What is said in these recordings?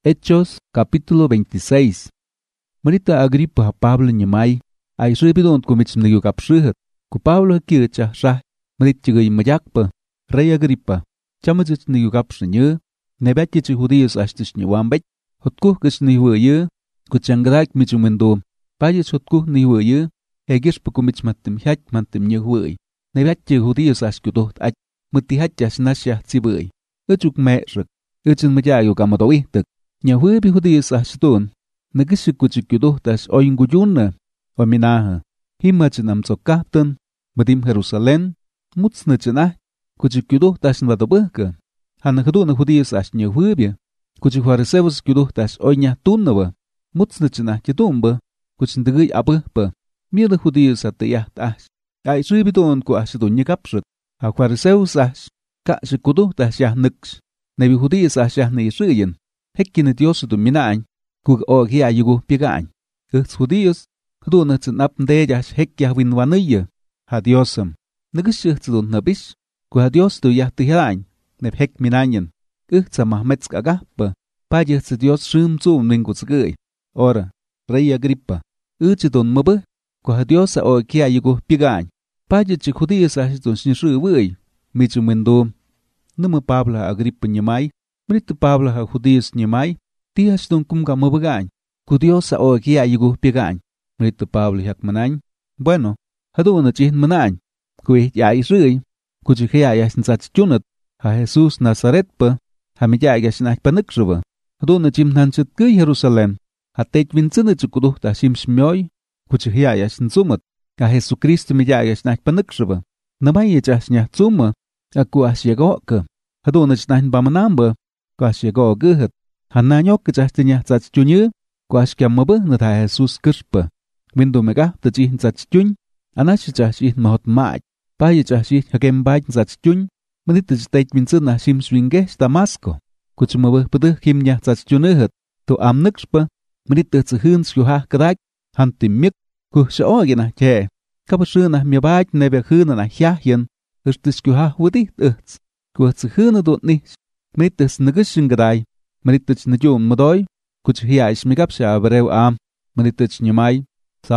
Hechos capítulo 26. Marita Agripa Pablo nyamai, ay sribidon kumich mnigu kapsrihat, ku Pablo kircha shah, marit chigay majakpa, Rey Agripa, chamajich nigu kapsrinye, nebetchi judíos ashtish nyawambet, hotkuh kish nihuye, ku changrak michumendo, payich hotkuh nihuye, egish pukumich matim hach mantim nyhuye, nebetchi judíos ashkudoht ach, mutihachas nashah tzibay, uchuk me'shak, uchin majayo kamadoihtak. Nyahwe bi judíos ashdon, nagishikuchikudohtas oinguyuna, ominaha, himachinam tsokahtan, madim Jerusalén, mutsnachinah, kuchikudohtas nvadabahka, hanahadona judíos ashnyahwebia, kuchihuarisevos kudohtas oinyahtunava, mutsnachinah kitumba, kuchindagay abahpa, miela judíos atayaht ash, ay ribidon ku ashdon nyakapshat, hahuarisevos ash, kashikudohtas yahnaksh, nebi judíos ashyahnayshiyan. Hekkin Dios dominañ, kug o gia yugu pigañ. Judíos, donats napndejas hekkia winwanaya. Ha Diosam. Nagishchtun nabish, ku ha Dios do yahtihañ, neb hek minañan. Sa Mahmetsk agappa, payets Dios shimzum ningutsgay. Ora, Rey Agripa. Uchidon mabah, ku ha Dios o gia yugu pigañ. Payets judíos ashdon shnishruway, michumendom. Numa Pablo Agripa nyamay. Mrit Pablo ha judíos nyamay, tihas don kumga mabagañ, ku Dios sa o kia yugu pigañ. Mrit Pablo yakmanañ, bueno, haduna chihin manañ, kuih ya isrui, kuchihia yasnsach chunat, ha Jesus Nazaret pa, ha mijaya yasnach panakshava, haduna chimnanchit kuy Jerusalén, ha tech vinzina chukuduh ta shimshmyoy, kuchihia yasnsumat, ha Jesucristo mijaya yasnach panakshava, namay yachasnyah tsuma, aku asyagoka, haduna chnach bamanamba, Quas go guhet, Hananyok kachtinya tzach junye, quas kiamaba nata Jesus Kirspa. Window mega the jin tzach jun, Anashichashi mahot maj, Payachashi hakem baj tzach jun, Manitage state Vincena shim swinge Damasco. Kuchumaba putih himnya tzach junehet, to amnuxpa, Manitage huns yuha kadak, Hantimik, Kushaogina ke, Kapashuna mibaj never huna hyahian, Ustiskuha wudit earths, Kuatshuna don't niche. Mites nagishin gadai, Manitach najum madoy, Kuchhiaish megapsha breu am, Manitach nyamai,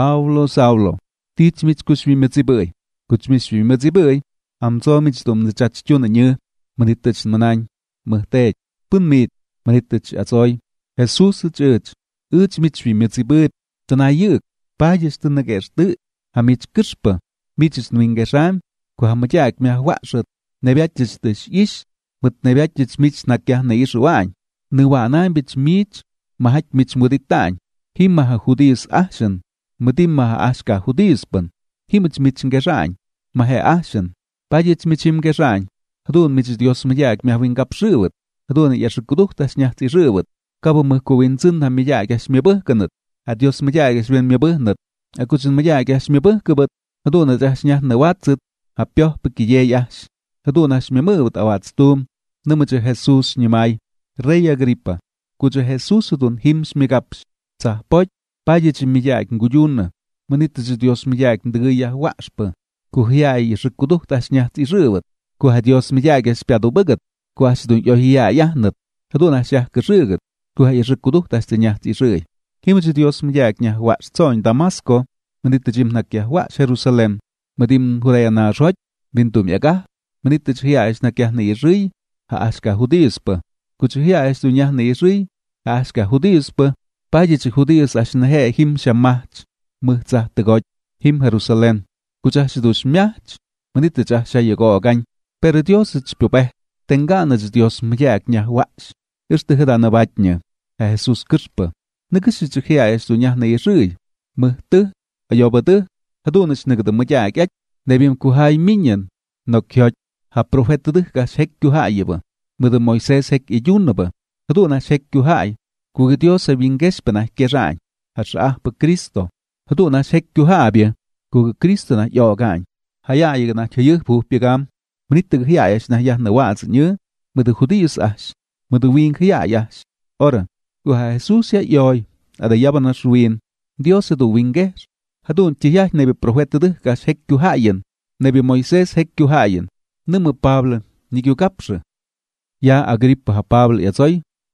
Saulo, teach mich kushmi metzibui, Kuchmishmi metzibui, am so mich dum the chachun and ye, Manitach manain, Murtej, Punmit, Manitach azoy, Jesus church, Michmi metzibui, Tanayuk, Pages to nagesh, Hamich Kirspa, Michis nwingasham, Kuhamajak mea washat, Nebiachis the ish. But nebachits mich nakya na isuan. Nuwana bich mich, mahach mich muditan. Himaha judíos ashen. Mudimaha ashka judíos pan. Himich mich ngeran. Mahe ashen. Pajits michim ngeran. Hadun mich Dios mayak mehwin kapshuwat. Hadun yashukuduktas nyahti ruwat. Kabo mehkuwinzun ha mayak yash mebahkanat. A Dios mayak yash wen mebahnat. Akuchin mayak yash mebahkabat. Hadun yash nyah nawatzit. Ha pyoh pekiye yash. Hadunash memut awatstum, namaja Jesus nyamai, Rey Agripa, kuja Jesus dun hims megaps, sa poch, payach miyak nguyuna, manitaj Dios miyak ndgaya washpa, kuhiay rikuduh tasnyat iruwat, kuha Dios miyak espiado bagat, kuasdun yohiya yahnat, hadunash yah kirigat, kuha rikuduh tasnyat iruy. Himaj Dios miyak nyah wash tsoin Damasco, manitajim nakya wash Jerusalem, madim hurayana roj, bintum yagah, Manitach hiaish na kya nairi, ha ashka judíospa. Kuch hiaish dunyah nairi, ha ashka judíospa. Pajich judíos ashnahe him shamach, muhtzah tegoj, him Jerusalén. Kuchash dush miach, manitach shayagogan. Pero Dios chpupeh, tenganach Dios myak nyah wash. Irstehedana batnya, ha Jesus Kirspa. Nagashich hiaish dunyah nairi, muhtuh, ayobatuh, hadunach nagda myak yak, nebim kuhai minyan, no kyoj. Ha profeta dihkas hek yuhayaba, Mother Moises hek iyunaba, Haduna hek yuhay, Kuga Dios a vingespana keran, Hashah pa Cristo, Haduna hek yuhabia, Kuga Cristo na yogan, Hayay na chayuh pu pigam, Manitag hiayash na yah na waz nye, Mother Judíos ash, Mother wing hiayash, Ora, Kuha Jesus ya yoy, Ada yabanas ruin, Dios do wingesh, Hadun chiyah nebe profeta dihkas hek yuhayan, Nebe Moises hek yuhayan, Numa Pablo, Nikyo kapsha. Ya Agripa ha Pablo yazoy.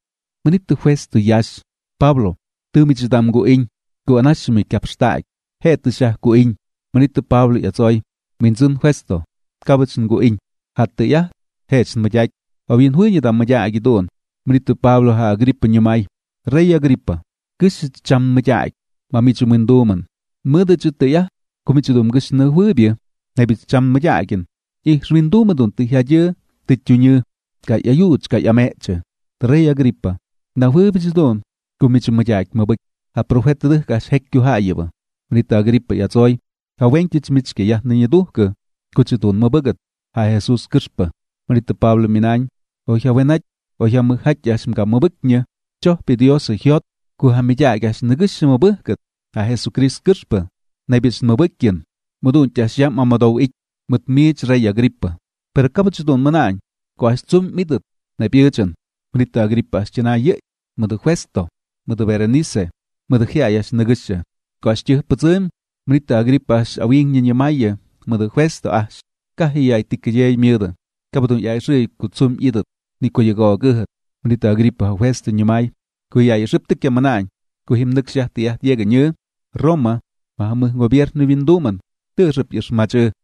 Manit tu Festo yash, Pablo, tu mi chidam go in, go anash mi kapstak, het tu shah go in, manit tu Pablo yazoy, min zun Festo, kabachin go in, hat tu ya, het ma jak, o bien hui yadam ma jak idon, manit tu Pablo ha Agrippa nyamay, rey Agrippa, kish cham ma jak, ma mi chu min doman, murder chu tu ya, kumichudum kish na hui bia, na bi cham ma jakin, ich rin doman don tu ya je, tu chu như, ka ya yuch ka ya meche, rey Agrippa, na hui bichudon, kumichum ma jak ma bik, ha profeta de ka shek yu ha yeba, manit Agrippa yazoy, ha wengtich michke ya na yedu ke, kuchudon ma bagat, ha Jesus kirspa, manit Pablo minany, o ya wenach, o ya ma hach yasim ka ma bik nya, cho pe Dios hiot, ku ha mi jak yash nagish ma bagat, ha Jesus Christ kirspa, na bich ma bikyen, mudun yash yam amadaw ik, mut mich rey Agrippa, per kabachudon manany, ko as zum midet, na biechan, manit Agrippa chena ye, madu Festo, madu Berenice, madu hia yash nagisha, ko as chih pazim, manit Agrippa awing nyamaya, madu Festo as, kahi ay tikye mierda, kabadun yash rey kutsum idet, ni ko yago gehet, manit Agrippa Festo nyamay, ko yay riptik yamanany, ko him nagsha tiya yega nye, Roma, mahamu gobierno vinduman, te rip yash mache,